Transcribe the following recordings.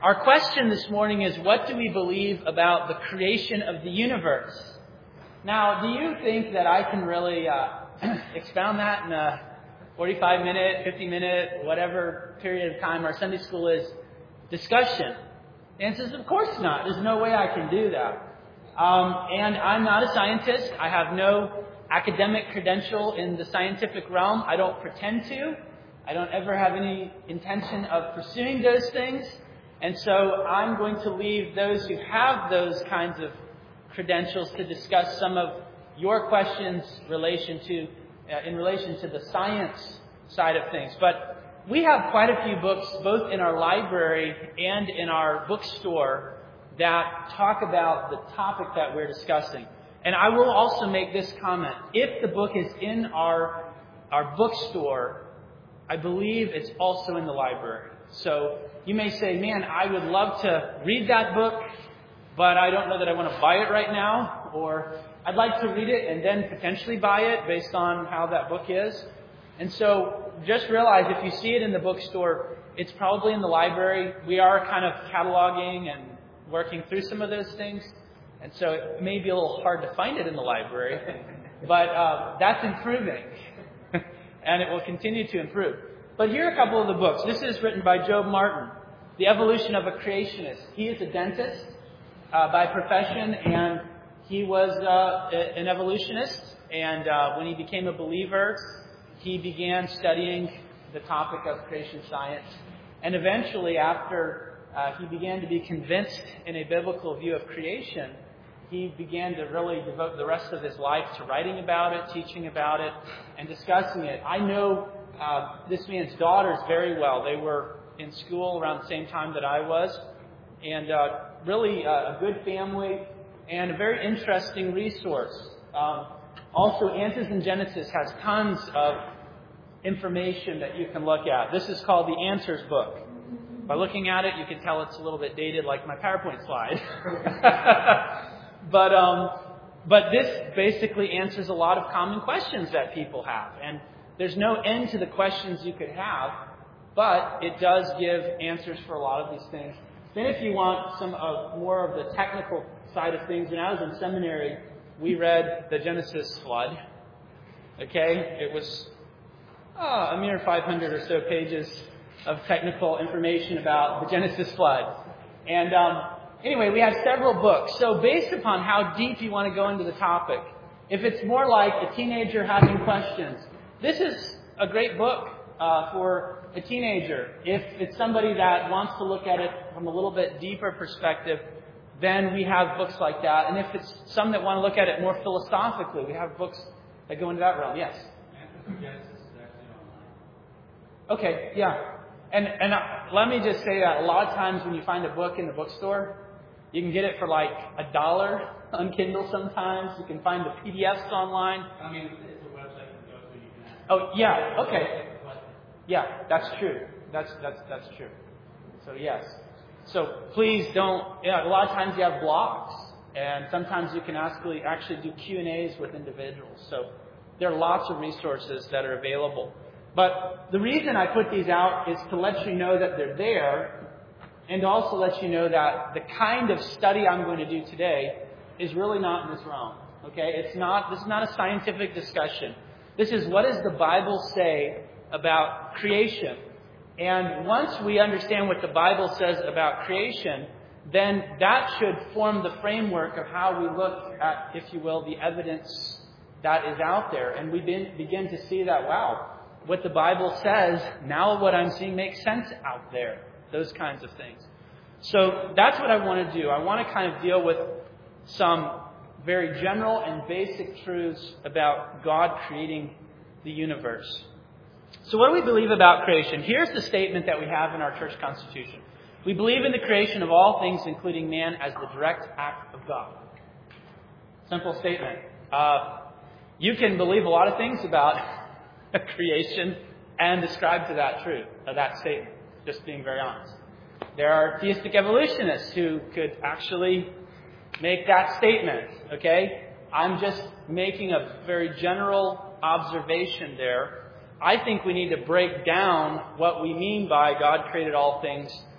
Our question this morning is, what do we believe about the creation of the universe? Now, do you think that I can really expound that in a 45-minute, 50-minute, whatever period of time our Sunday school is, discussion? The answer is, of course not. There's no way I can do that. And I'm not a scientist. I have no academic credential in the scientific realm. I don't pretend to. I don't ever have any intention of pursuing those things. And so I'm going to leave those who have those kinds of credentials to discuss some of your questions in relation to the science side of things. But we have quite a few books, both in our library and in our bookstore, that talk about the topic that we're discussing. And I will also make this comment. If the book is in our bookstore, I believe it's also in the library. So you may say, man, I would love to read that book, but I don't know that I want to buy it right now. Or I'd like to read it and then potentially buy it based on how that book is. And so just realize if you see it in the bookstore, it's probably in the library. We are kind of cataloging and working through some of those things. And so it may be a little hard to find it in the library, but that's improving. And it will continue to improve. But here are a couple of the books. This is written by Job Martin, The Evolution of a Creationist. He is a dentist by profession, and he was an evolutionist. And when he became a believer, he began studying the topic of creation science. And eventually, after he began to be convinced in a biblical view of creation, he began to really devote the rest of his life to writing about it, teaching about it, and discussing it. I know this man's daughters very well. They were in school around the same time that I was. And really a good family and a very interesting resource. Also, Answers in Genesis has tons of information that you can look at. This is called the Answers book. By looking at it, you can tell it's a little bit dated like my PowerPoint slide. But this basically answers a lot of common questions that people have. And there's no end to the questions you could have, but it does give answers for a lot of these things. Then if you want some more of the technical side of things, when I was in seminary, we read the Genesis flood. Okay? It was a mere 500 or so pages of technical information about the Genesis flood. And anyway, we have several books. So based upon how deep you want to go into the topic, if it's more like a teenager having questions, this is a great book for a teenager. If it's somebody that wants to look at it from a little bit deeper perspective, then we have books like that. And if it's some that want to look at it more philosophically, we have books that go into that realm. Yes? Okay, yeah. And let me just say that a lot of times when you find a book in the bookstore, you can get it for like $1 on Kindle sometimes. You can find the PDFs online. I mean, it's a website you can go to. You can ask. Oh, yeah, okay. Yeah, that's true. That's true. So, yes. So, please don't... a lot of times you have blogs, and sometimes you can actually do Q&As with individuals. So, there are lots of resources that are available. But the reason I put these out is to let you know that they're there, and also let you know that the kind of study I'm going to do today is really not in this realm. Okay? This is not a scientific discussion. This is, what does the Bible say about creation? And once we understand what the Bible says about creation, then that should form the framework of how we look at, if you will, the evidence that is out there. And we begin to see that, wow, what the Bible says, now what I'm seeing makes sense out there. Those kinds of things. So that's what I want to do. I want to kind of deal with some very general and basic truths about God creating the universe. So what do we believe about creation? Here's the statement that we have in our church constitution. We believe in the creation of all things, including man, as the direct act of God. Simple statement. You can believe a lot of things about creation and ascribe to that truth, that statement, just being very honest. There are theistic evolutionists who could actually make that statement, okay? I'm just making a very general observation there. I think we need to break down what we mean by God created all things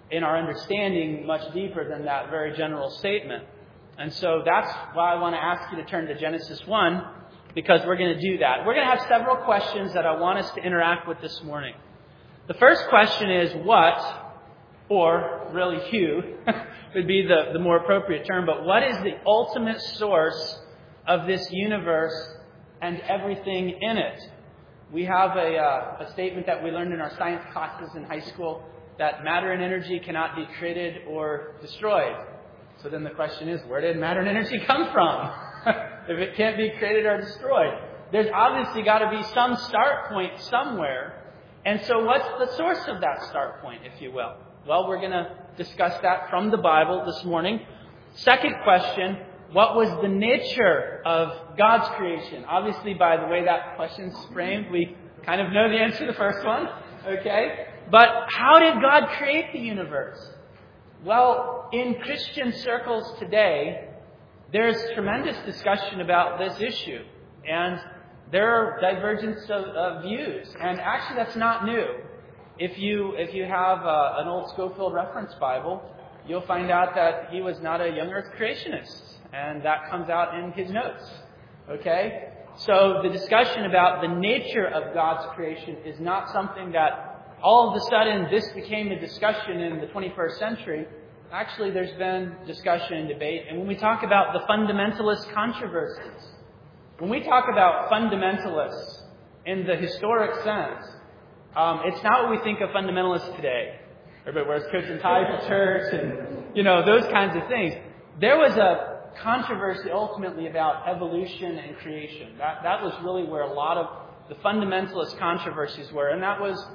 in our understanding much deeper than that very general statement. And so that's why I want to ask you to turn to Genesis 1, because we're going to do that. We're going to have several questions that I want us to interact with this morning. The first question is what, or really who, would be the more appropriate term, but what is the ultimate source of this universe and everything in it? We have a statement that we learned in our science classes in high school that matter and energy cannot be created or destroyed. So then the question is, where did matter and energy come from? If it can't be created or destroyed. There's obviously got to be some start point somewhere. And so what's the source of that start point, if you will? Well, we're going to discuss that from the Bible this morning. Second question, what was the nature of God's creation? Obviously, by the way that question's framed, we kind of know the answer to the first one. Okay? But how did God create the universe? Well, in Christian circles today, there's tremendous discussion about this issue. And there are divergence of views. And actually, that's not new. If you have an old Scofield Reference Bible, you'll find out that he was not a young earth creationist. And that comes out in his notes. Okay? So the discussion about the nature of God's creation is not something that all of a sudden this became a discussion in the 21st century. Actually, there's been discussion and debate. And when we talk about the fundamentalist controversies, when we talk about fundamentalists in the historic sense, it's not what we think of fundamentalists today. Everybody wears coats and ties to church and, those kinds of things. There was a controversy ultimately about evolution and creation. That was really where a lot of the fundamentalist controversies were. And that was,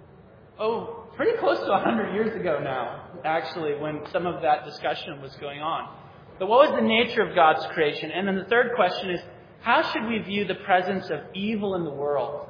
pretty close to 100 years ago now, actually, when some of that discussion was going on. But what was the nature of God's creation? And then the third question is, how should we view the presence of evil in the world?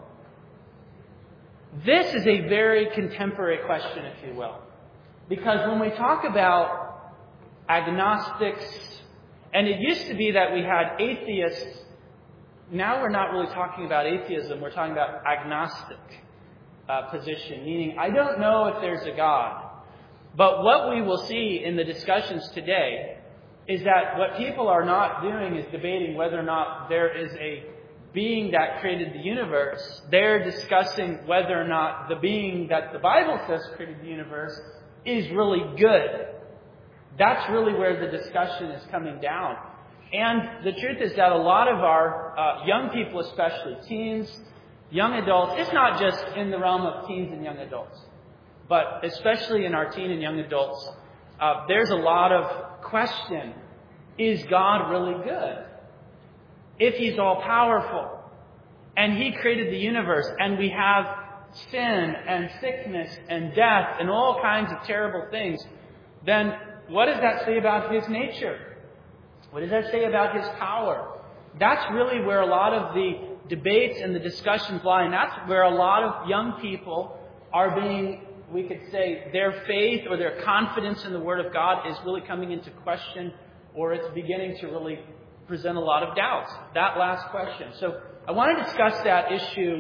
This is a very contemporary question, if you will. Because when we talk about agnostics, and it used to be that we had atheists, now we're not really talking about atheism, we're talking about agnostic position, meaning I don't know if there's a God. But what we will see in the discussions today is that what people are not doing is debating whether or not there is a being that created the universe. They're discussing whether or not the being that the Bible says created the universe is really good. That's really where the discussion is coming down. And the truth is that a lot of our young people, especially teens, young adults, it's not just in the realm of teens and young adults, but especially in our teen and young adults, there's a lot of question. Is God really good? If He's all-powerful, and He created the universe, and we have sin and sickness and death and all kinds of terrible things, then what does that say about His nature? What does that say about His power? That's really where a lot of the debates and the discussions lie, and that's where a lot of young people are being, we could say, their faith or their confidence in the Word of God is really coming into question, or it's beginning to really present a lot of doubts. That last question. So I want to discuss that issue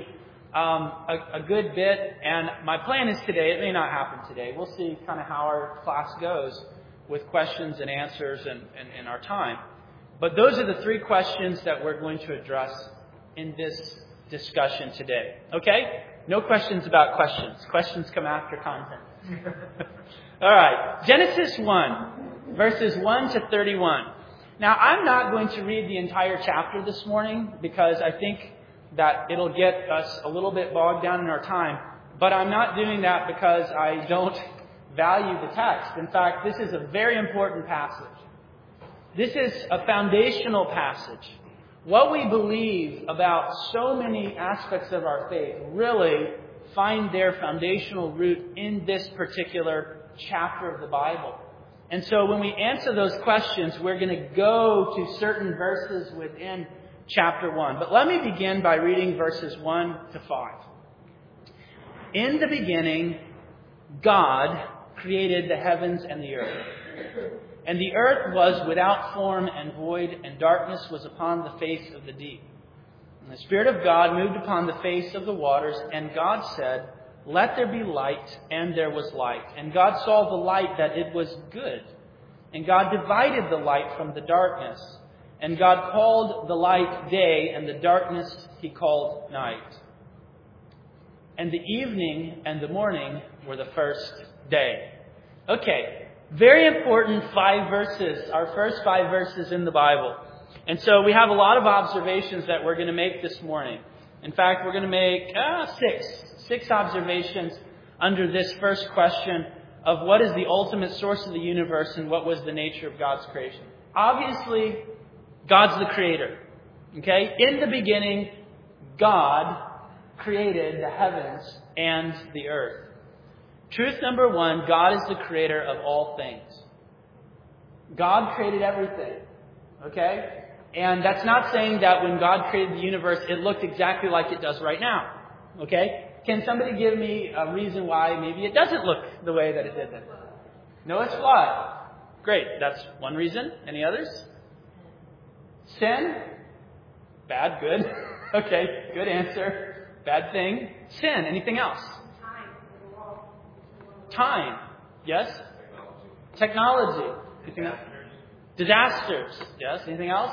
a good bit, and my plan is today, it may not happen today, we'll see kind of how our class goes with questions and answers and our time. But those are the three questions that we're going to address in this discussion today. Okay? No questions about questions. Questions come after content. All right. Genesis 1, verses 1 to 31. Now, I'm not going to read the entire chapter this morning because I think that it'll get us a little bit bogged down in our time. But I'm not doing that because I don't value the text. In fact, this is a very important passage. This is a foundational passage. What we believe about so many aspects of our faith really find their foundational root in this particular chapter of the Bible. And so when we answer those questions, we're going to go to certain verses within chapter 1. But let me begin by reading verses 1 to 5. In the beginning, God created the heavens and the earth. And the earth was without form and void, and darkness was upon the face of the deep. And the Spirit of God moved upon the face of the waters, and God said, "Let there be light," and there was light. And God saw the light that it was good. And God divided the light from the darkness. And God called the light day, and the darkness He called night. And the evening and the morning were the first day. Okay, very important 5 verses, our first 5 verses in the Bible. And so we have a lot of observations that we're going to make this morning. In fact, we're going to make 6 observations under this first question of what is the ultimate source of the universe and what was the nature of God's creation. Obviously, God's the creator. Okay? In the beginning, God created the heavens and the earth. Truth number 1, God is the creator of all things. God created everything. Okay? And that's not saying that when God created the universe, it looked exactly like it does right now. Okay? Can somebody give me a reason why maybe it doesn't look the way that it did then? Noah's flood. Great. That's one reason. Any others? Sin? Bad, good. Okay, good answer. Bad thing. Sin. Anything else? Time. Yes? Technology. Anything else? Disasters. Yes? Anything else?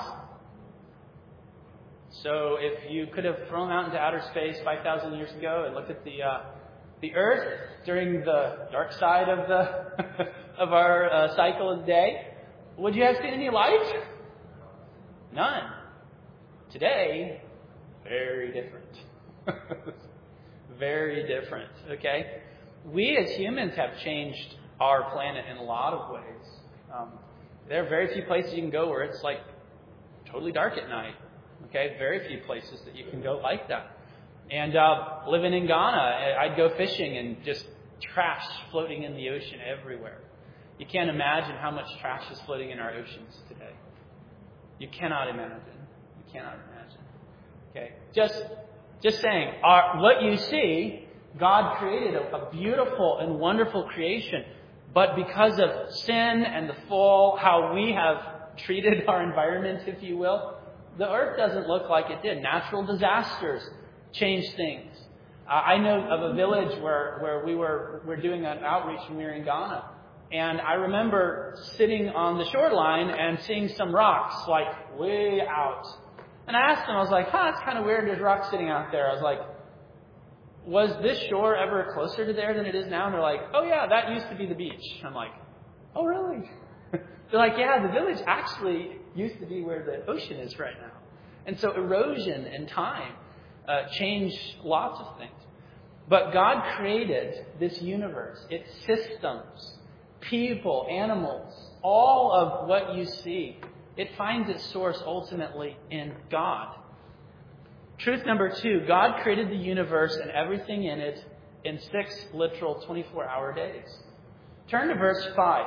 So if you could have thrown out into outer space 5,000 years ago and looked at the Earth during the dark side of the of our cycle of the day, would you have seen any light? None. Today, very different. Very different. Okay? We as humans have changed our planet in a lot of ways. There are very few places you can go where it's like totally dark at night. Okay? Very few places that you can go like that. And living in Ghana, I'd go fishing and just trash floating in the ocean everywhere. You can't imagine how much trash is floating in our oceans today. You cannot imagine. You cannot imagine. Okay? Just saying, what you see, God created a beautiful and wonderful creation. But because of sin and the fall, how we have treated our environment, if you will, the earth doesn't look like it did. Natural disasters change things. I know of a village where we're doing an outreach when we were in Ghana. And I remember sitting on the shoreline and seeing some rocks like way out. And I asked them, I was like, it's kind of weird there's rocks sitting out there. I was like, was this shore ever closer to there than it is now? And they're like, oh yeah, that used to be the beach. I'm like, oh really? They're like, yeah, the village actually used to be where the ocean is right now. And so erosion and time change lots of things. But God created this universe, its systems, people, animals, all of what you see. It finds its source ultimately in God. Truth number 2, God created the universe and everything in it in 6 literal 24-hour days. Turn to verse 5.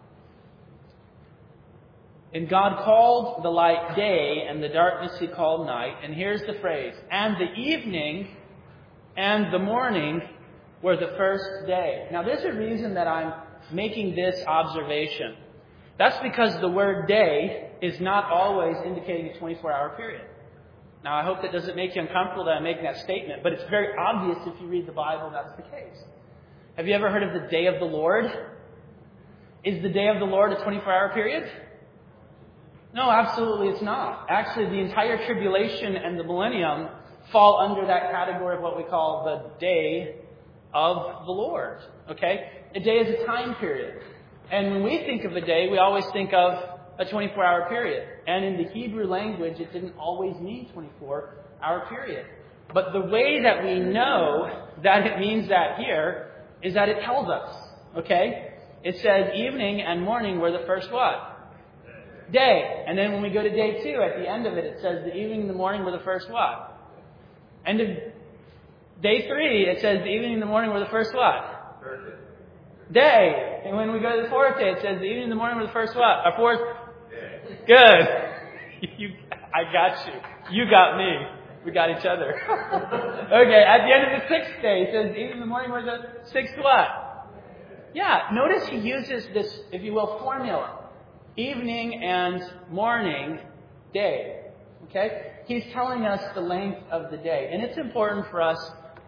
And God called the light day, and the darkness He called night. And here's the phrase, and the evening and the morning were the first day. Now there's a reason that I'm making this observation. That's because the word day is not always indicating a 24-hour period. Now I hope that doesn't make you uncomfortable that I'm making that statement, but it's very obvious if you read the Bible that's the case. Have you ever heard of the day of the Lord? Is the day of the Lord a 24-hour period? No, absolutely it's not. Actually, the entire tribulation and the millennium fall under that category of what we call the day of the Lord. Okay? A day is a time period. And when we think of a day, we always think of a 24-hour period. And in the Hebrew language, it didn't always mean 24-hour period. But the way that we know that it means that here is that it tells us. Okay? It says evening and morning were the first what? Day. And then when we go to day 2, at the end of it, it says the evening and the morning were the first what? End of day 3, it says the evening and the morning were the first what? Day. And when we go to the 4th day, it says the evening and the morning were the first what? Our 4th? Day. Good. I got you. You got me. We got each other. Okay, at the end of the 6th day, it says the evening and the morning were the 6th what? Yeah, notice he uses this, if you will, formula. Evening and morning, day. Okay? He's telling us the length of the day. And it's important for us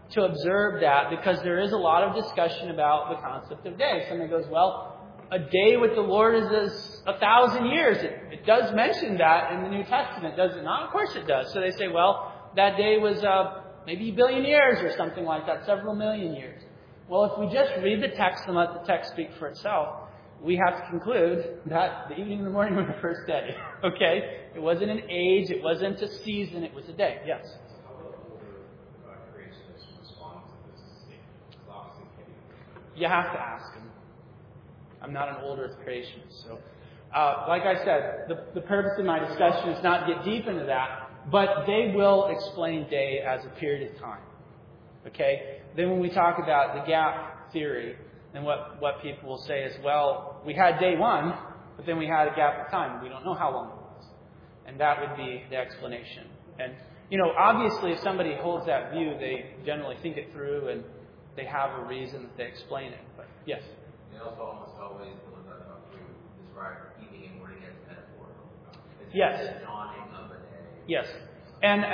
to observe that because there is a lot of discussion about the concept of day. Somebody goes, well, a day with the Lord is as 1,000 years. It does mention that in the New Testament, does it not? Of course it does. So they say, well, that day was maybe a billion years or something like that, several million years. Well, if we just read the text and let the text speak for itself, we have to conclude that the evening and the morning were the first day. Okay? It wasn't an age, it wasn't a season, it was a day. Yes? How will older creationists respond to this statement? Obviously, You have to ask them. I'm not an old earth creationist. So, like I said, the purpose of my discussion is not to get deep into that, but they will explain day as a period of time. Okay? Then when we talk about the gap theory, then what people will say is, well, we had day one, but then we had a gap of time. We don't know how long it was. And that would be the explanation. And, obviously if somebody holds that view, they generally think it through and they have a reason that they explain it. But, yes? They also almost always describe evening and morning as metaphorical. It's Yes. the dawning of a day. Yes. And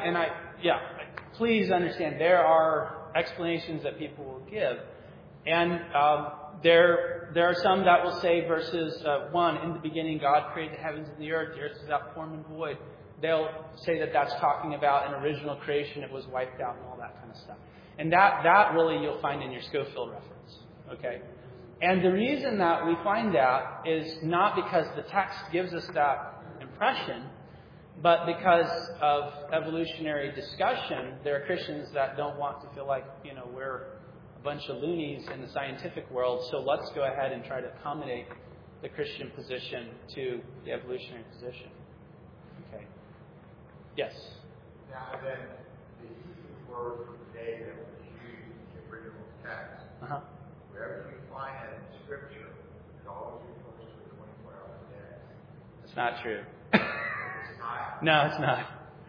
please understand, there are explanations that people will give. And there are some that will say verses 1, in the beginning God created the heavens and the earth is without form and void. They'll say that that's talking about an original creation, it was wiped out and all that kind of stuff. And that really you'll find in your Scofield reference. Okay? And the reason that we find that is not because the text gives us that impression, but because of evolutionary discussion. There are Christians that don't want to feel like, we're a bunch of loonies in the scientific world, so let's go ahead and try to accommodate the Christian position to the evolutionary position. Okay. Yes? Now then, the Hebrew word for the day that was used in the original text, wherever you find it in Scripture, it always refers to a 24-hour day. That's not true. It's not. No, it's not.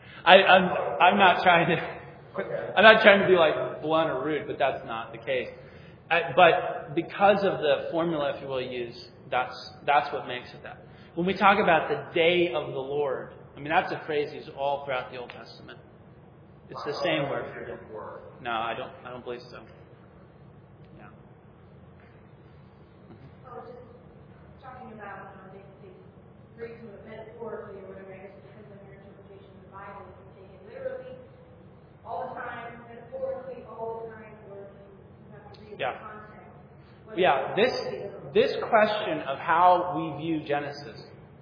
I'm not trying to. I'm not trying to be like blunt or rude, but that's not the case. But because of the formula, if you will, use, that's what makes it that. When we talk about the day of the Lord, that's a phrase used all throughout the Old Testament. It's the same word for it. No, I don't believe so. Yeah. I was just talking about the reason of metaphorically or whatever, I guess it depends on your interpretation of the Bible. If you take it literally, all the time, metaphorically, all the time, or you have to read the context. Yeah, this question of how we view Genesis,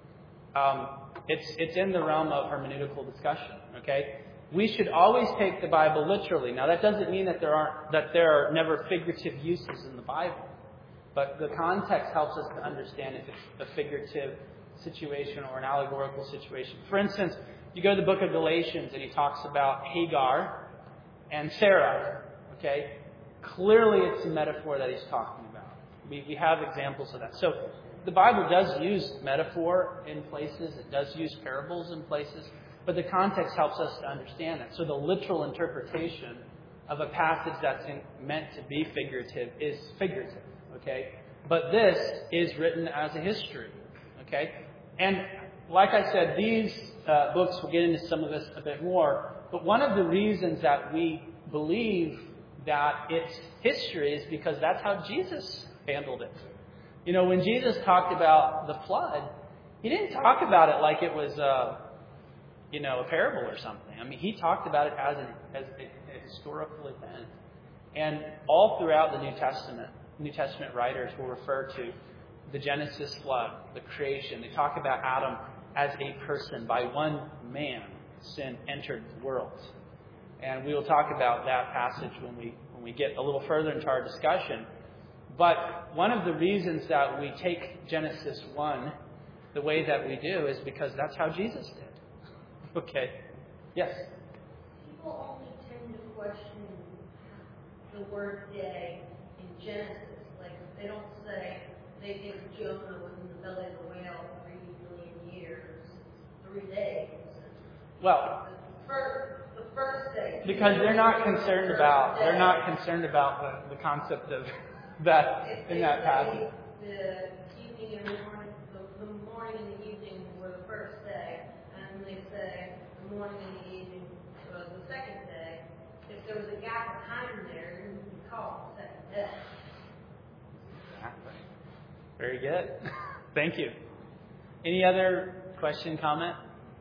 it's in the realm of hermeneutical discussion. Okay, we should always take the Bible literally. Now, that doesn't mean that there are never figurative uses in the Bible, but the context helps us to understand if it's a figurative situation or an allegorical situation. For instance, you go to the book of Galatians and he talks about Hagar and Sarah. Okay, clearly it's a metaphor that he's talking about. We have examples of that. So the Bible does use metaphor in places. It does use parables in places. But the context helps us to understand that. So the literal interpretation of a passage that's meant to be figurative is figurative. Okay? But this is written as a history. Okay? And like I said, these books, we'll get into some of this a bit more. But one of the reasons that we believe that it's history is because that's how Jesus handled it. When Jesus talked about the flood, he didn't talk about it like it was a parable or something. He talked about it as a historical event. And all throughout the New Testament writers will refer to the Genesis flood, the creation. They talk about Adam as a person. By one man, sin entered the world. And we will talk about that passage when we get a little further into our discussion. But one of the reasons that we take Genesis 1 the way that we do is because that's how Jesus did. Okay. Yes? People only tend to question the word day in Genesis. Like, they don't say they think Jonah was in the belly of the whale 3 million years, 3 days. Well, the first day. Because they're not concerned about the concept of that in that passage. The evening and the morning and the evening were the first day, and they say the morning and the evening was the second day. If there was a gap of time Very good. Thank you. Any other question, comment?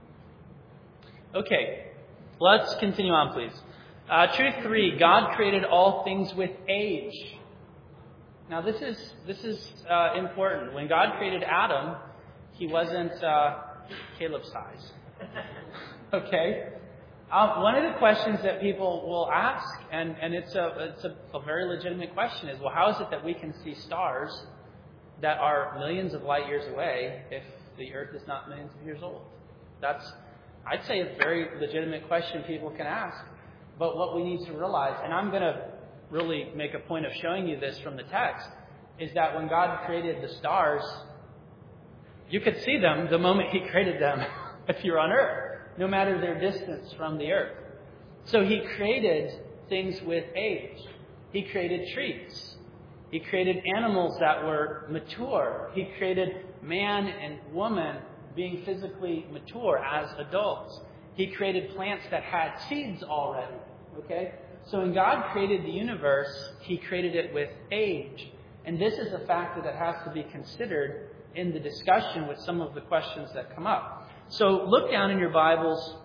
Okay. Let's continue on, please. Truth 3, God created all things with age. Now, this is important. When God created Adam, he wasn't Caleb's size. Okay? One of the questions that people will ask, and it's a very legitimate question, is, well, how is it that we can see stars that are millions of light years away if the Earth is not millions of years old? That's, I'd say, a very legitimate question people can ask. But what we need to realize, and I'm going to really make a point of showing you this from the text, is that when God created the stars, you could see them the moment He created them if you're on Earth, no matter their distance from the Earth. So He created things with age. He created trees. He created animals that were mature. He created man and woman being physically mature as adults. He created plants that had seeds already. Okay? So when God created the universe, He created it with age. And this is a factor that has to be considered in the discussion with some of the questions that come up. So look down in your Bibles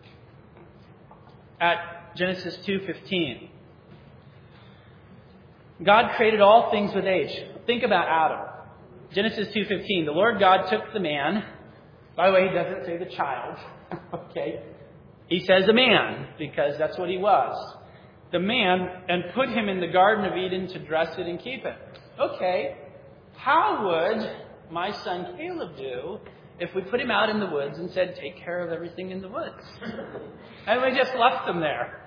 at Genesis 2:15. God created all things with age. Think about Adam. Genesis 2:15. The Lord God took the man. By the way, He doesn't say the child. Okay? He says a man, because that's what he was. The man, and put him in the Garden of Eden to dress it and keep it. Okay, how would my son Caleb do if we put him out in the woods and said, take care of everything in the woods? And we just left him there.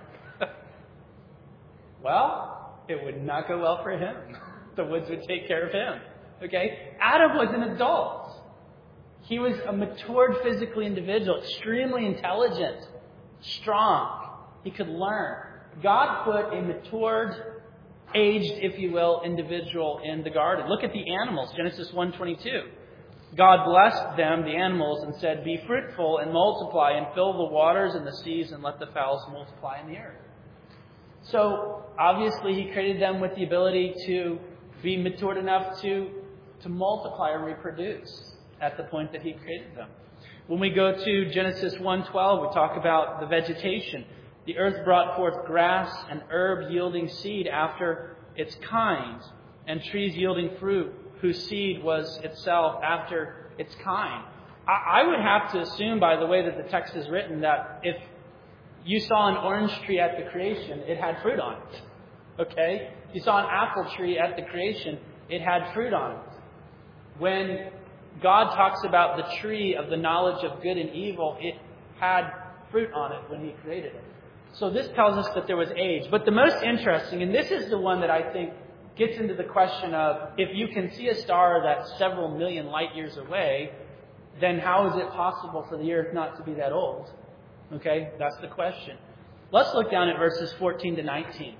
Well, it would not go well for him. The woods would take care of him. Okay? Adam was an adult. He was a matured physically individual, extremely intelligent, strong. He could learn. God put a matured, aged, if you will, individual in the garden. Look at the animals. Genesis 1:22. God blessed them, the animals, and said, be fruitful and multiply and fill the waters and the seas and let the fowls multiply in the earth. So, obviously, He created them with the ability to be matured enough to multiply or reproduce at the point that He created them. When we go to Genesis 1:12, we talk about the vegetation. The earth brought forth grass and herb yielding seed after its kind, and trees yielding fruit, whose seed was itself after its kind. I would have to assume, by the way that the text is written, that if you saw an orange tree at the creation, it had fruit on it. Okay? If you saw an apple tree at the creation, it had fruit on it. When God talks about the tree of the knowledge of good and evil, it had fruit on it when He created it. So this tells us that there was age. But the most interesting, and this is the one that I think gets into the question of, if you can see a star that's several million light years away, then how is it possible for the earth not to be that old? Okay, that's the question. Let's look down at verses 14 to 19.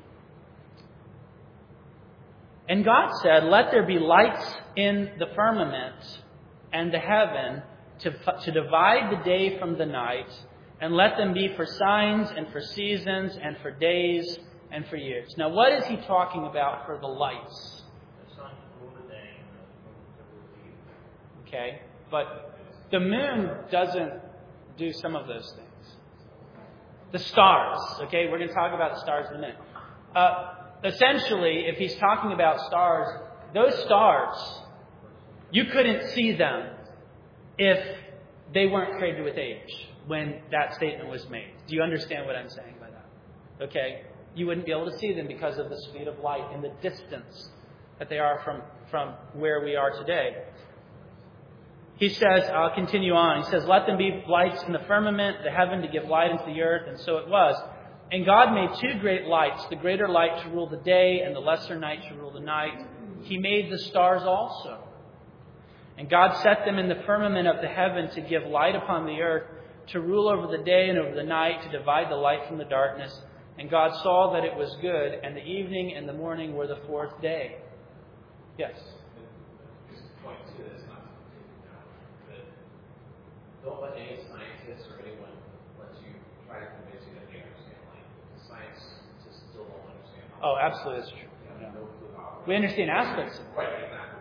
And God said, let there be lights in the firmament and the heaven to divide the day from the night, and let them be for signs and for seasons and for days and for years. Now, what is He talking about for the lights? The sun will rule the day and the moon will leave. Okay, but the moon doesn't do some of those things. The stars, okay, we're going to talk about the stars in a minute. Essentially, if He's talking about stars, those stars, you couldn't see them if they weren't created with age when that statement was made. Do you understand what I'm saying by that? Okay? You wouldn't be able to see them because of the speed of light and the distance that they are from where we are today. He says, I'll continue on. He says, let them be lights in the firmament, the heaven to give light into the earth. And so it was. And God made two great lights, the greater light to rule the day and the lesser night to rule the night. He made the stars also. And God set them in the firmament of the heaven to give light upon the earth, to rule over the day and over the night, to divide the light from the darkness. And God saw that it was good, and the evening and the morning were the fourth day. Yes? Just point to this, not to take it down, but don't let any scientist or anyone let you try to convince you that they understand light. Science just still don't understand how. Oh, absolutely, that's true. We have no clue how. We understand aspects of it. Right, exactly. We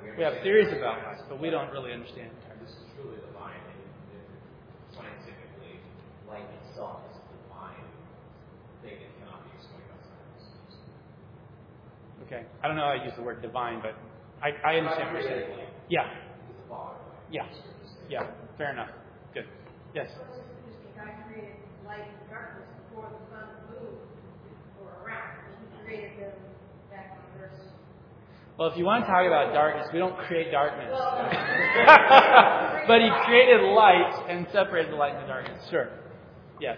We have theories about light, but we don't really understand it. This is truly divine. And scientifically, light itself is a divine thing that cannot be explained by science. Okay. I don't know how I use the word divine, but I understand what you're saying. Yeah. It's the Father. Yeah. Yeah. Fair enough. Good. Yes. So it's interesting. God created light and darkness before the sun and moon were around. He created them back on Earth. Well, if you want to talk about darkness, we don't create darkness. Well, But He created light and separated the light and the darkness. Sure. Yes.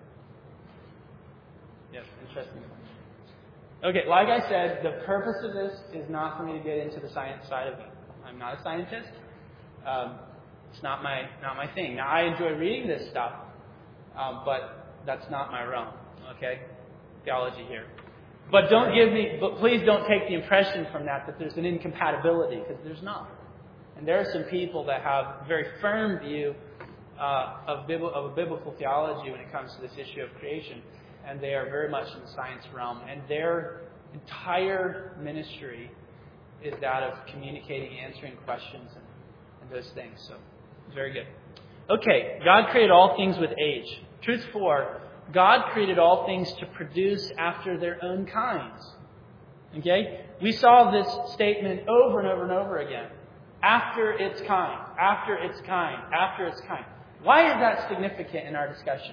Yes. Interesting. Okay, like I said, the purpose of this is not for me to get into the science side of it. I'm not a scientist. It's not my thing. Now, I enjoy reading this stuff, but that's not my realm. Okay, theology here. But please don't take the impression from that there's an incompatibility, because there's not. And there are some people that have a very firm view of a biblical theology when it comes to this issue of creation. And they are very much in the science realm. And their entire ministry is that of communicating, answering questions, and those things. So, very good. Okay, God created all things with age. Truth 4, God created all things to produce after their own kinds. Okay? We saw this statement over and over and over again. After its kind, after its kind, after its kind. Why is that significant in our discussion?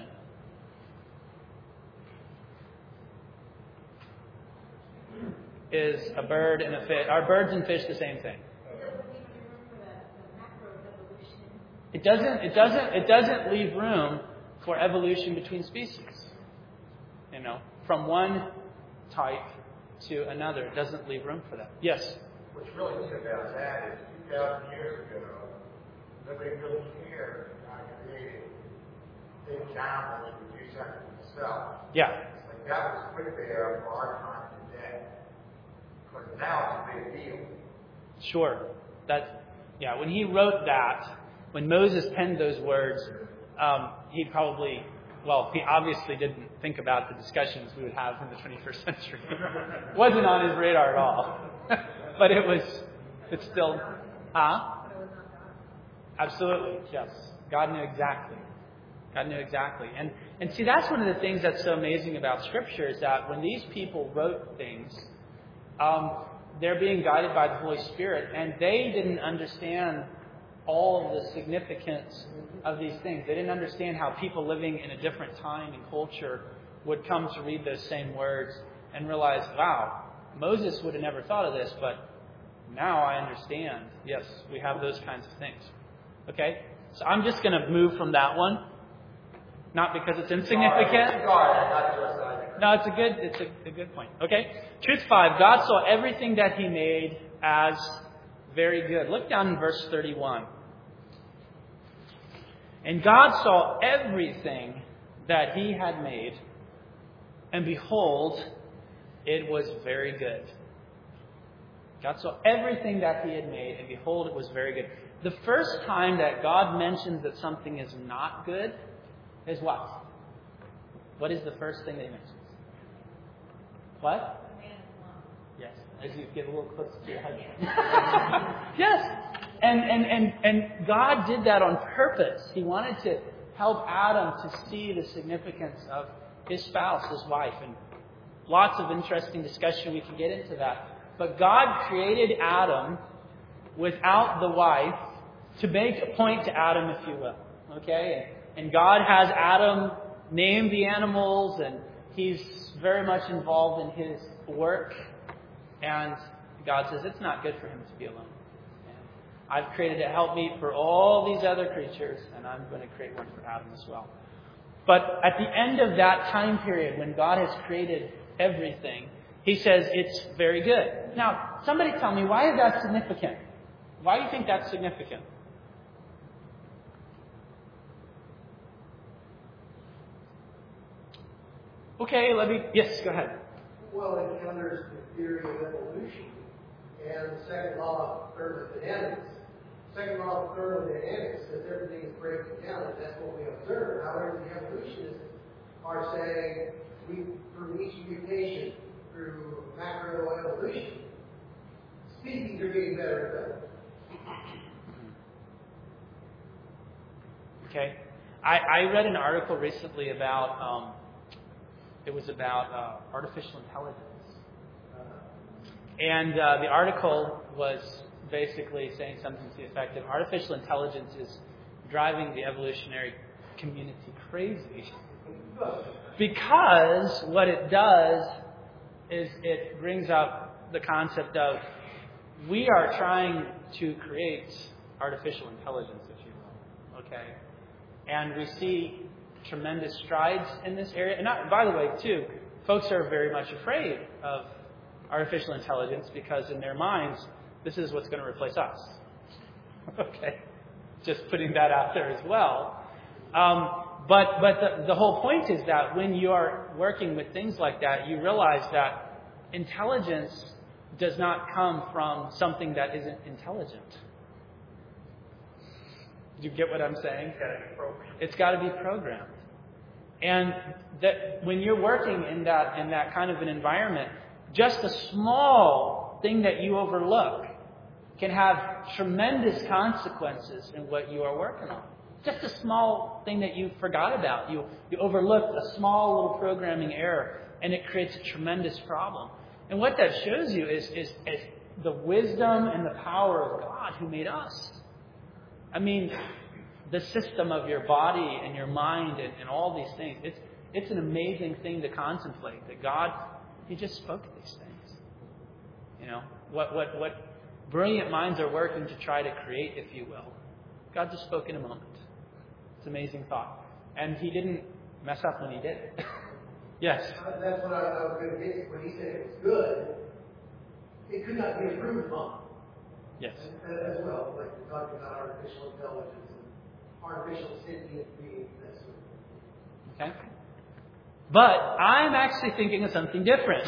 Is a bird and a fish. Are birds and fish the same thing? It doesn't leave room for evolution between species. From one type to another. It doesn't leave room for that. Yes? What's really neat about that is 2,000 years ago, nobody really cared if God created big animals to do something themselves. Yeah. Like that was put there for our time today. Because now it's a big deal. Sure. When he wrote that, when Moses penned those words, he obviously didn't think about the discussions we would have in the 21st century. It wasn't on his radar at all. But it's still, Absolutely, yes. God knew exactly. And see, that's one of the things that's so amazing about Scripture is that when these people wrote things, they're being guided by the Holy Spirit, and they didn't understand all of the significance of these things. They didn't understand how people living in a different time and culture would come to read those same words and realize, wow, Moses would have never thought of this, but now I understand. Yes, we have those kinds of things. Okay? So I'm just going to move from that one. Not because it's insignificant. No, it's a good point. Okay? Truth 5, God saw everything that He made as very good. Look down in verse 31. And God saw everything that He had made, and behold, it was very good. God saw everything that He had made, and behold, it was very good. The first time that God mentions that something is not good is what? What is the first thing that He mentions? What? Yes. As you get a little closer to your husband. Yes. And God did that on purpose. He wanted to help Adam to see the significance of his spouse, his wife. And lots of interesting discussion. We can get into that. But God created Adam without the wife to make a point to Adam, if you will. Okay? And God has Adam name the animals, and he's very much involved in his work. And God says it's not good for him to be alone. And I've created a helpmeet for all these other creatures, and I'm going to create one for Adam as well. But at the end of that time period, when God has created everything, He says it's very good. Now, somebody tell me, why is that significant? Why do you think that's significant? Okay, yes, go ahead. Well, it counters the theory of evolution and the second law of thermodynamics. Second law of thermodynamics says everything is breaking down, and that's what we observe. However, the evolutionists are saying from each mutation through macroevolution, species are getting better and better. Okay? I read an article recently about, artificial intelligence. And the article was basically saying something to the effect of artificial intelligence is driving the evolutionary community crazy. Because what it does is it brings up the concept of we are trying to create artificial intelligence, if you will. Okay? And we see tremendous strides in this area. And by the way, too, folks are very much afraid of artificial intelligence because in their minds, this is what's going to replace us. Okay? Just putting that out there as well. But the whole point is that when you are working with things like that, you realize that intelligence does not come from something that isn't intelligent. Do you get what I'm saying? It's got to be programmed. And that when you're working in that kind of an environment, just a small thing that you overlook can have tremendous consequences in what you are working on. Just a small thing that you forgot about. You overlooked a small little programming error, and it creates a tremendous problem. And what that shows you is the wisdom and the power of God who made us. I mean, the system of your body and your mind and all these things. It's an amazing thing to contemplate. That God, He just spoke these things. You know, what brilliant minds are working to try to create, if you will. God just spoke in a moment. It's an amazing thought. And He didn't mess up when He did it. Yes? That's what I was going to get to. When He said it was good, it could not be improved upon. Yes. As well, like we're talking about artificial intelligence and artificial sentient beings, that sort of thing. Okay. But I'm actually thinking of something different.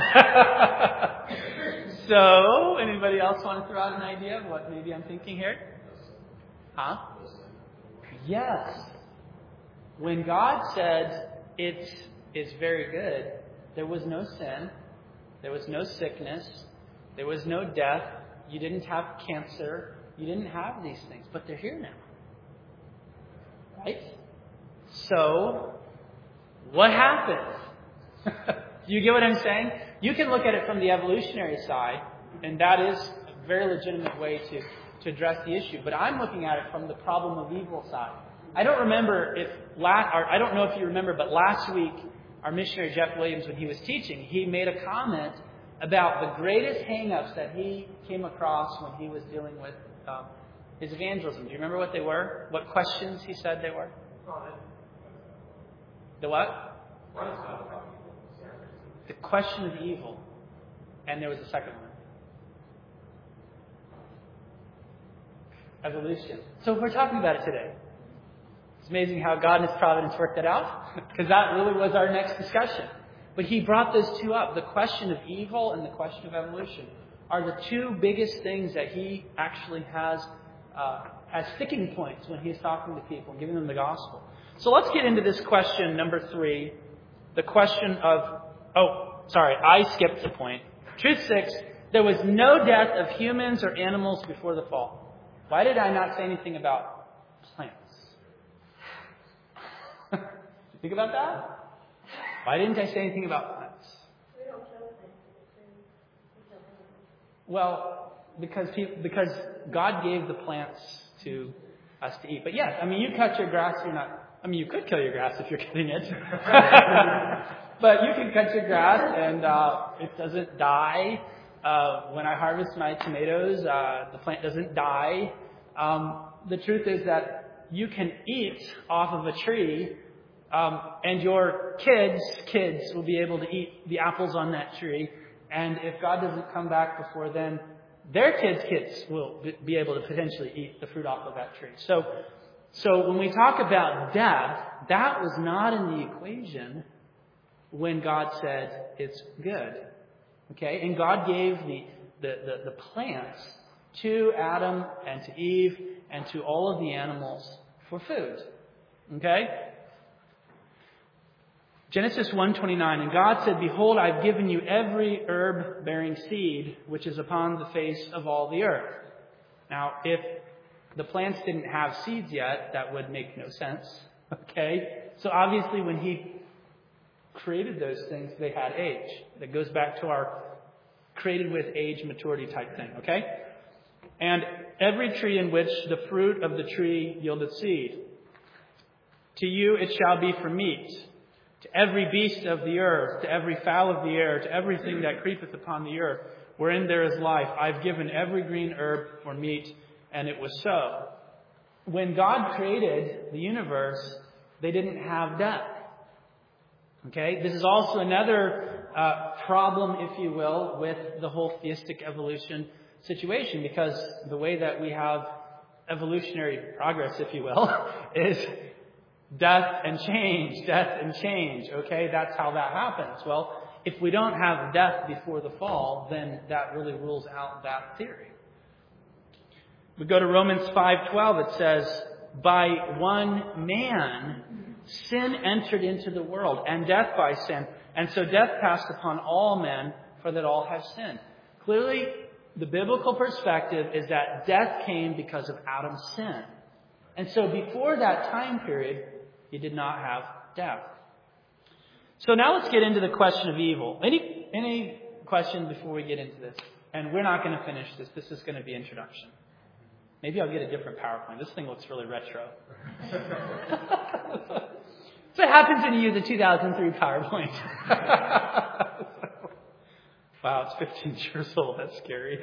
So, anybody else want to throw out an idea of what maybe I'm thinking here? Huh? Yes. When God said it is very good, there was no sin, there was no sickness, there was no death, you didn't have cancer, you didn't have these things, but they're here now. Right? So, what happens? Do you get what I'm saying? You can look at it from the evolutionary side, and that is a very legitimate way to address the issue. But I'm looking at it from the problem of evil side. I don't know if you remember, but last week, our missionary Jeff Williams, when he was teaching, he made a comment about the greatest hang-ups that he came across when he was dealing with his evangelism. Do you remember what they were? What questions he said they were? The what? The question of evil. And there was a second one. Evolution. So we're talking about it today. It's amazing how God in His providence worked that out, because that really was our next discussion. But he brought those two up. The question of evil and the question of evolution are the two biggest things that he actually has as sticking points when he's talking to people and giving them the gospel. So let's get into this question, number 3. The question of... I skipped the point. Truth 6, there was no death of humans or animals before the fall. Why did I not say anything about plants? Think about that? Why didn't I say anything about plants? We don't kill things. Well, because God gave the plants to us to eat. But yes, you cut your grass, you could kill your grass if you're cutting it. But you can cut your grass and it doesn't die. When I harvest my tomatoes, the plant doesn't die. The truth is that you can eat off of a tree, and your kids will be able to eat the apples on that tree. And if God doesn't come back before then, their kids will be able to potentially eat the fruit off of that tree. So when we talk about death, that was not in the equation when God said it's good. Okay? And God gave the plants to Adam and to Eve and to all of the animals for food. Okay? Genesis 1:29, and God said, "Behold, I've given you every herb bearing seed which is upon the face of all the earth." Now, if The plants didn't have seeds yet. That would make no sense. Okay? So obviously when He created those things, they had age. That goes back to our created with age, maturity type thing. Okay? And every tree in which the fruit of the tree yieldeth seed, to you it shall be for meat. To every beast of the earth, to every fowl of the air, to everything that creepeth upon the earth, wherein there is life, I've given every green herb for meat, and it was so. When God created the universe, they didn't have death. Okay? This is also another problem, if you will, with the whole theistic evolution situation, because the way that we have evolutionary progress, if you will, is death and change, death and change. Okay? That's how that happens. Well, if we don't have death before the fall, then that really rules out that theory. We go to Romans 5:12. It says, by one man sin entered into the world, and death by sin. And so death passed upon all men, for that all have sinned. Clearly, the biblical perspective is that death came because of Adam's sin. And so before that time period, you did not have death. So now let's get into the question of evil. Any question before we get into this? And we're not going to finish this. This is going to be introduction. Maybe I'll get a different PowerPoint. This thing looks really retro. So it happens when you use a 2003 PowerPoint. Wow, it's 15 years old. That's scary.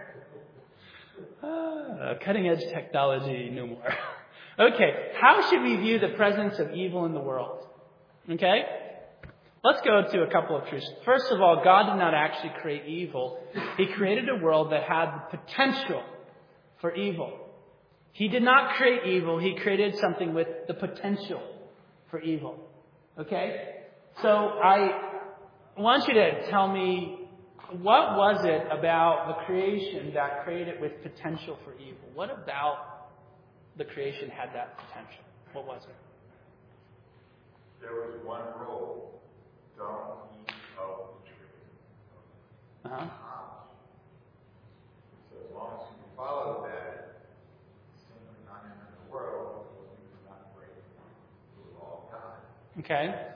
Cutting edge technology, no more. Okay, how should we view the presence of evil in the world? Okay? Let's go to a couple of truths. First of all, God did not actually create evil. He created a world that had the potential for evil. He did not create evil. He created something with the potential for evil. Okay? So I want you to tell me, what was it about the creation that created with potential for evil? What about the creation had that potential? What was it? There was one rule. Don't eat of the tree. Uh-huh. So as long as you follow that, sin would not enter the world, because we would not break the law of God. Okay.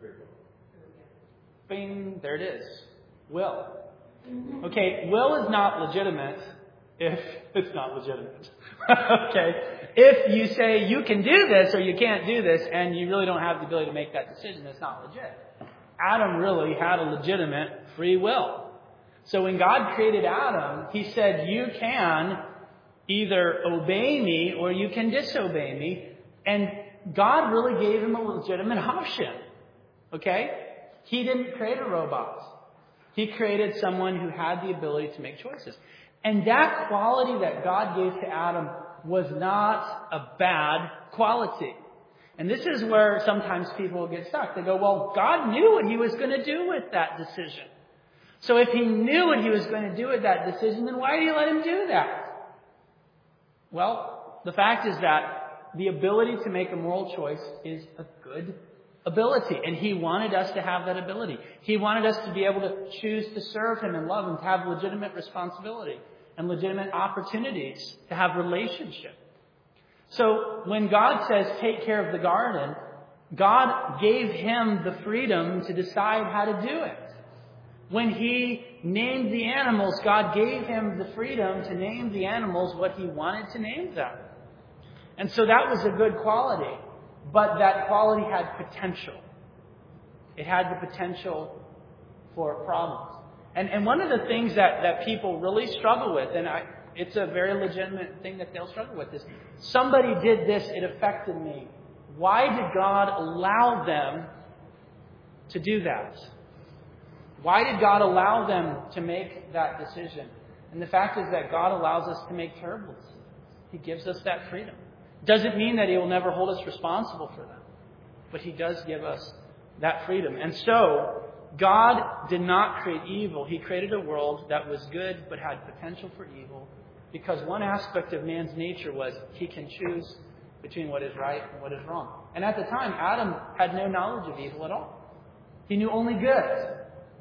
Bing, there it is. Will. Okay, will is not legitimate if it's not legitimate. Okay. If you say you can do this or you can't do this and you really don't have the ability to make that decision, it's not legit. Adam really had a legitimate free will. So when God created Adam, He said, you can either obey me or you can disobey me. And God really gave him a legitimate option. Okay? He didn't create a robot. He created someone who had the ability to make choices. And that quality that God gave to Adam was not a bad quality. And this is where sometimes people get stuck. They go, well, God knew what He was going to do with that decision. So if He knew what He was going to do with that decision, then why did He let him do that? Well, the fact is that the ability to make a moral choice is a good ability. And He wanted us to have that ability. He wanted us to be able to choose to serve Him and love Him, to have legitimate responsibility and legitimate opportunities to have relationship. So when God says, take care of the garden, God gave him the freedom to decide how to do it. When He named the animals, God gave him the freedom to name the animals what He wanted to name them. And so that was a good quality. But that quality had potential. It had the potential for problems. And one of the things that people really struggle with, and it's a very legitimate thing that they'll struggle with, is somebody did this, it affected me. Why did God allow them to do that? Why did God allow them to make that decision? And the fact is that God allows us to make terrible decisions. He gives us that freedom. Doesn't mean that He will never hold us responsible for them. But He does give us that freedom. And so, God did not create evil. He created a world that was good but had potential for evil. Because one aspect of man's nature was he can choose between what is right and what is wrong. And at the time, Adam had no knowledge of evil at all. He knew only good.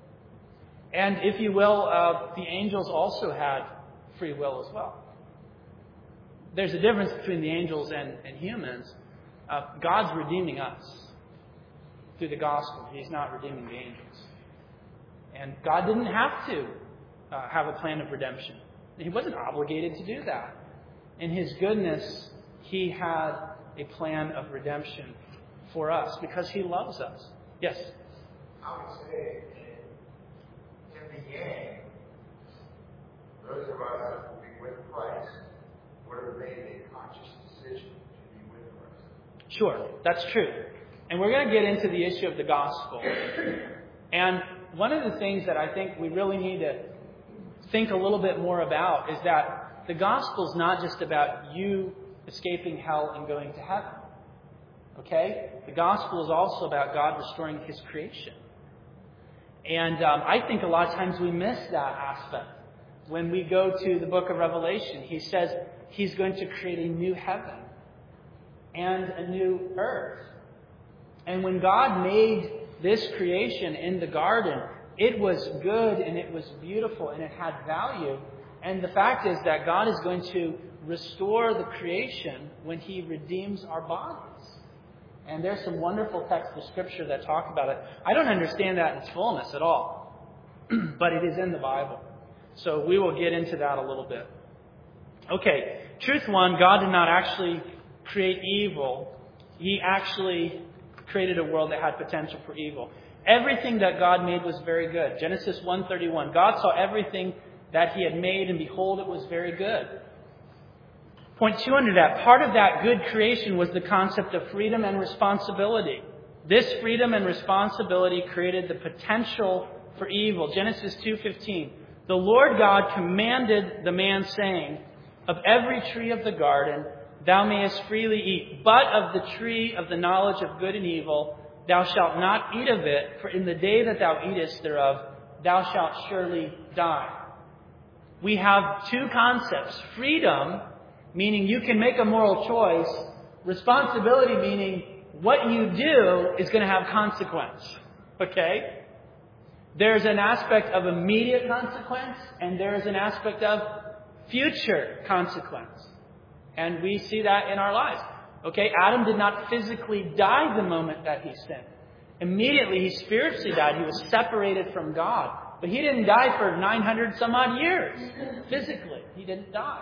And if you will, the angels also had free will as well. there's a difference between the angels and humans. God's redeeming us through the gospel. He's not redeeming the angels. And God didn't have to have a plan of redemption. He wasn't obligated to do that. In His goodness, He had a plan of redemption for us because He loves us. Yes? I would say, in the end, those of us who will be with Christ would have made a conscious decision to be with Christ. Sure, that's true. And we're going to get into the issue of the gospel. And one of the things that I think we really need to think a little bit more about is that the gospel is not just about you escaping hell and going to heaven. Okay? The gospel is also about God restoring His creation. And I think a lot of times we miss that aspect. When we go to the book of Revelation, He says He's going to create a new heaven and a new earth. And when God made this creation in the garden, it was good and it was beautiful and it had value. And the fact is that God is going to restore the creation when He redeems our bodies. And there's some wonderful texts of Scripture that talk about it. I don't understand that in its fullness at all. But it is in the Bible. So we will get into that a little bit. Okay, truth one, God did not actually create evil. He actually created a world that had potential for evil. Everything that God made was very good. Genesis 1:31. God saw everything that He had made, and behold, it was very good. Point 2 under that, part of that good creation was the concept of freedom and responsibility. This freedom and responsibility created the potential for evil. Genesis 2:15. The Lord God commanded the man, saying, of every tree of the garden thou mayest freely eat, but of the tree of the knowledge of good and evil thou shalt not eat of it, for in the day that thou eatest thereof thou shalt surely die. We have two concepts. Freedom, meaning you can make a moral choice. Responsibility, meaning what you do is going to have consequence. Okay? There's an aspect of immediate consequence, and there is an aspect of future consequence. And we see that in our lives. Okay? Adam did not physically die the moment that he sinned. Immediately he spiritually died. He was separated from God. But he didn't die for 900 some odd years. Physically, he didn't die.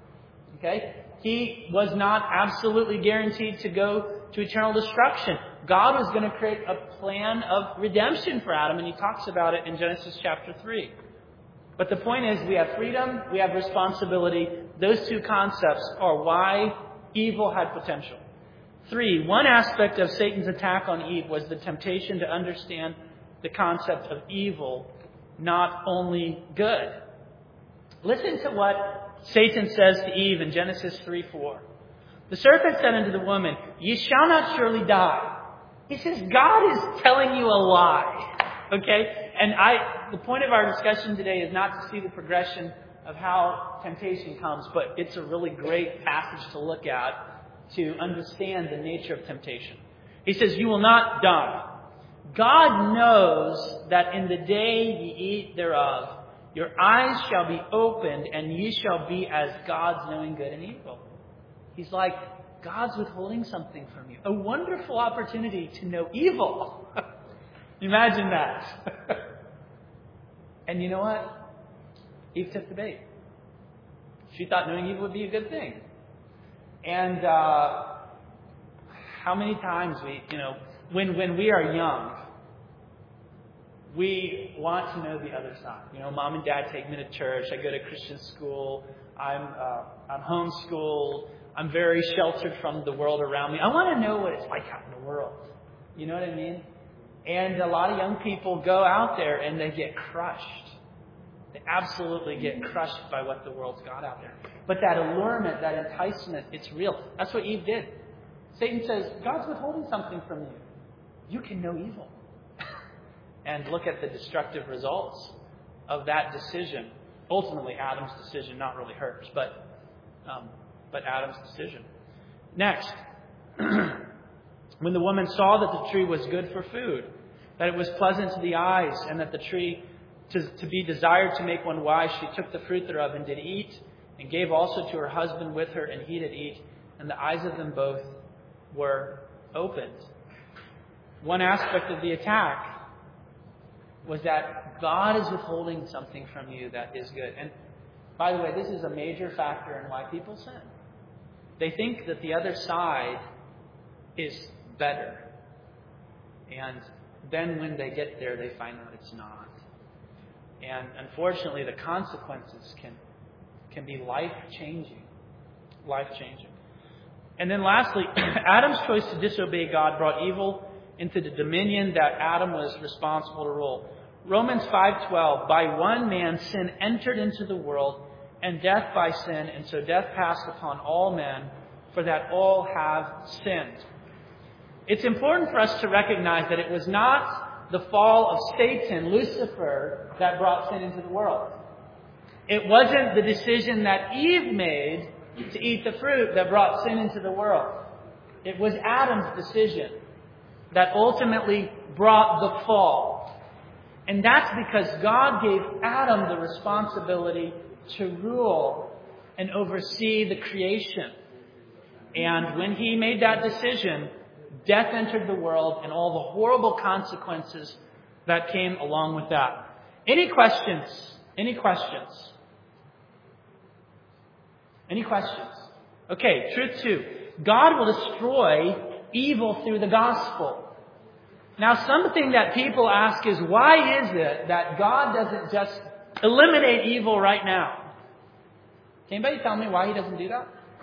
Okay? He was not absolutely guaranteed to go to eternal destruction. God was going to create a plan of redemption for Adam, and He talks about it in Genesis chapter 3. But the point is, we have freedom, we have responsibility. Those two concepts are why evil had potential. 3, one aspect of Satan's attack on Eve was the temptation to understand the concept of evil, not only good. Listen to what Satan says to Eve in Genesis 3:4. The serpent said unto the woman, ye shall not surely die. He says, God is telling you a lie. Okay? And the point of our discussion today is not to see the progression of how temptation comes, but it's a really great passage to look at to understand the nature of temptation. He says, you will not die. God knows that in the day ye eat thereof, your eyes shall be opened, and ye shall be as gods, knowing good and evil. He's like, God's withholding something from you. A wonderful opportunity to know evil. Imagine that. And you know what? Eve took the bait. She thought knowing evil would be a good thing. And how many times when we are young, we want to know the other side. Mom and Dad take me to church. I go to Christian school. I'm homeschooled. I'm very sheltered from the world around me. I want to know what it's like out in the world. You know what I mean? And a lot of young people go out there and they get crushed. They absolutely get crushed by what the world's got out there. But that allurement, that enticement, it's real. That's what Eve did. Satan says, God's withholding something from you. You can know evil. And look at the destructive results of that decision. Ultimately, Adam's decision, not really hers, but Adam's decision. Next, when the woman saw that the tree was good for food, that it was pleasant to the eyes, and that the tree to be desired to make one wise, she took the fruit thereof and did eat, and gave also to her husband with her, and he did eat, and the eyes of them both were opened. One aspect of the attack was that God is withholding something from you that is good. And by the way, this is a major factor in why people sin. They think that the other side is better. And then when they get there, they find out it's not. And unfortunately, the consequences can be life-changing. Life-changing. And then lastly, Adam's choice to disobey God brought evil into the dominion that Adam was responsible to rule. Romans 5:12, by one man sin entered into the world, and death by sin, and so death passed upon all men, for that all have sinned. It's important for us to recognize that it was not the fall of Satan, Lucifer, that brought sin into the world. It wasn't the decision that Eve made to eat the fruit that brought sin into the world. It was Adam's decision that ultimately brought the fall. And that's because God gave Adam the responsibility to rule and oversee the creation. And when he made that decision, death entered the world and all the horrible consequences that came along with that. Any questions? Any questions? Any questions? Okay, truth 2. God will destroy evil through the gospel. Now, something that people ask is, why is it that God doesn't just eliminate evil right now? Can anybody tell me why He doesn't do that?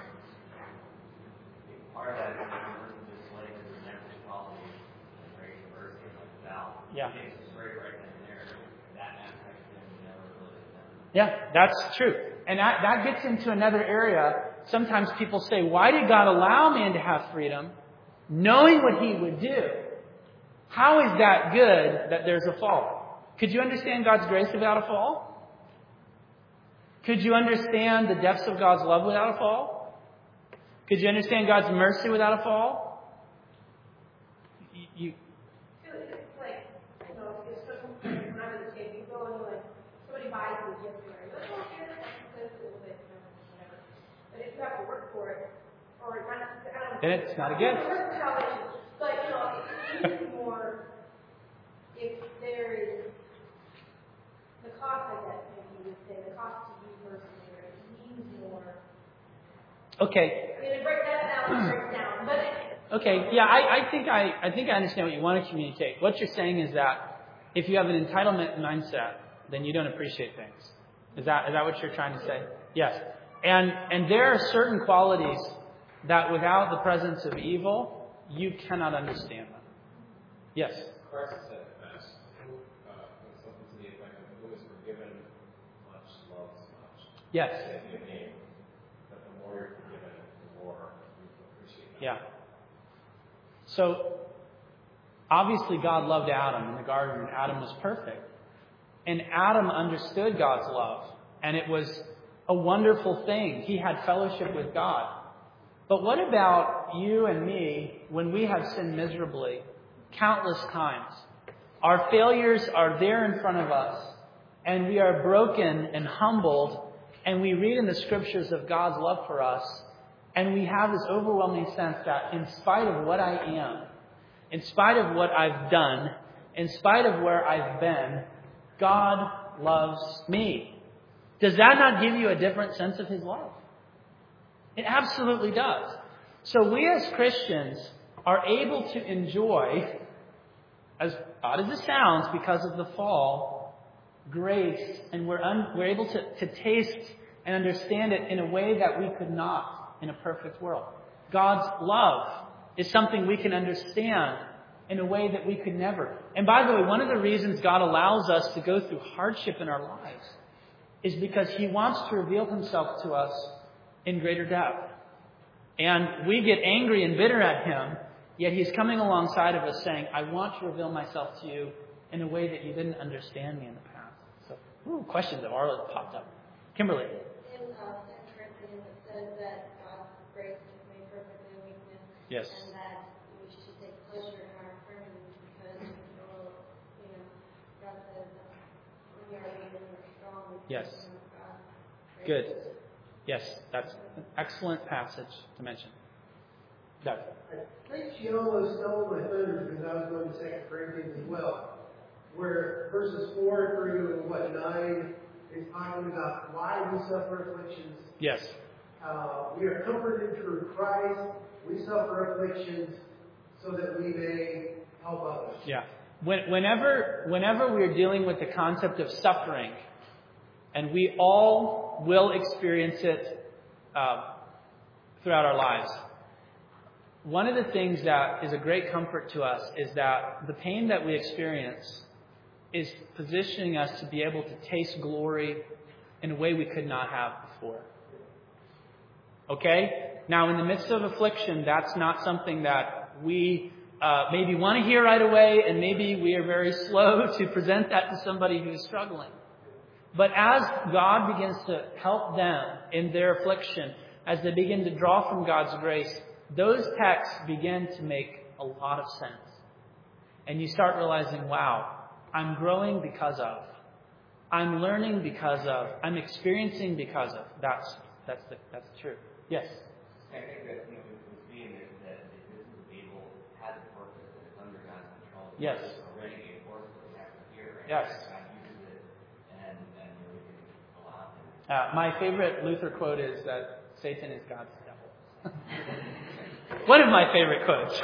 Part of that is just like the natural quality and great diversity like that. Yeah. It's great right then and there. That aspect of them never really done. Yeah, that's true. And that gets into another area. Sometimes people say, why did God allow man to have freedom, knowing what He would do? How is that good that there's a fall? Could you understand God's grace without a fall? Could you understand the depths of God's love without a fall? Could you understand God's mercy without a fall? It's like, when I was a kid, you go and like, somebody buys you a gift for you. Like, oh, here, that's a little bit, whatever. But if you have to work for it, or not, I don't know. Then it's not a gift. But, it means more if there is the cost, I guess, maybe you would say, the cost to you personally, it means more. Okay. I mean, it breaks down, but Okay, yeah, I think I understand what you want to communicate. What you're saying is that if you have an entitlement mindset, then you don't appreciate things. Is that what you're trying to say? Yes. And there are certain qualities that without the presence of evil, you cannot understand them. Yes? Christ said it best. Something to the effect of, who is forgiven much loves much. Yes. But the more you're forgiven, the more you appreciate that. Yeah. So, obviously God loved Adam in the garden, and Adam was perfect. And Adam understood God's love, and it was a wonderful thing. He had fellowship with God. But what about you and me when we have sinned miserably countless times? Our failures are there in front of us, and we are broken and humbled, and we read in the Scriptures of God's love for us, and we have this overwhelming sense that in spite of what I am, in spite of what I've done, in spite of where I've been, God loves me. Does that not give you a different sense of His love? It absolutely does. So we as Christians are able to enjoy, as odd as it sounds, because of the fall, grace, and we're able to taste and understand it in a way that we could not in a perfect world. God's love is something we can understand in a way that we could never. And by the way, one of the reasons God allows us to go through hardship in our lives is because He wants to reveal Himself to us in greater depth. And we get angry and bitter at Him, yet He's coming alongside of us saying, I want to reveal myself to you in a way that you didn't understand me in the past. So, questions have already popped up. Kimberly. In 2 Corinthians, it says that God's grace is made perfect in weakness. Yes. And that we should take pleasure in our infirmities because, God says, when we are weak and we are strong, we Yes. can God. Good. Yes, that's an excellent passage to mention. Doug. I think she almost stole my thunder because I was going to 2 Corinthians as well, where verses 4 through 9 is talking about why we suffer afflictions. Yes. We are comforted through Christ. We suffer afflictions so that we may help others. Yeah. Whenever we're dealing with the concept of suffering, and we all will experience it throughout our lives, one of the things that is a great comfort to us is that the pain that we experience is positioning us to be able to taste glory in a way we could not have before. Okay? Now, in the midst of affliction, that's not something that we maybe want to hear right away, and maybe we are very slow to present that to somebody who is struggling. But as God begins to help them in their affliction, as they begin to draw from God's grace, those texts begin to make a lot of sense. And you start realizing, wow, I'm growing because of. I'm learning because of. I'm experiencing because of. That's true. Yes? I think that what we're seeing is that the existence of evil has a purpose and it's under God's control. Yes. It's already being forced what we have to hear, right? Yes. God uses it and we can allow him. My favorite Luther quote is that Satan is God's devil. One of my favorite quotes.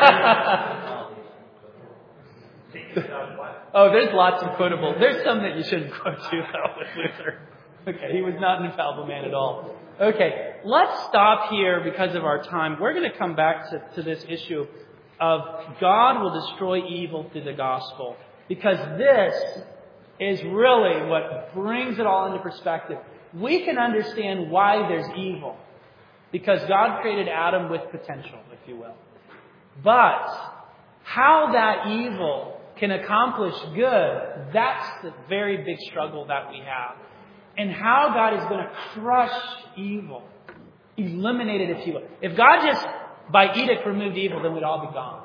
Oh, there's lots of quotable. There's some that you shouldn't quote too, though, with Luther. Okay, he was not an infallible man at all. Okay, let's stop here because of our time. We're going to come back to this issue of God will destroy evil through the gospel, because this is really what brings it all into perspective. We can understand why there's evil, because God created Adam with potential, if you will. But how that evil can accomplish good, that's the very big struggle that we have. And how God is going to crush evil, eliminate it, if you will. If God just, by edict, removed evil, then we'd all be gone.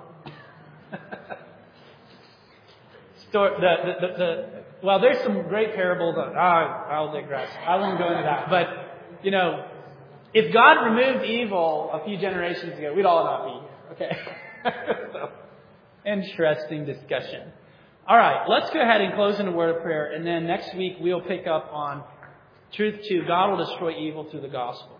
Well, there's some great parables. I'll digress. I won't go into that. But, if God removed evil a few generations ago, we'd all not be here. Okay? So, interesting discussion. All right, let's go ahead and close in a word of prayer. And then next week we'll pick up on Truth 2, God will destroy evil through the gospel.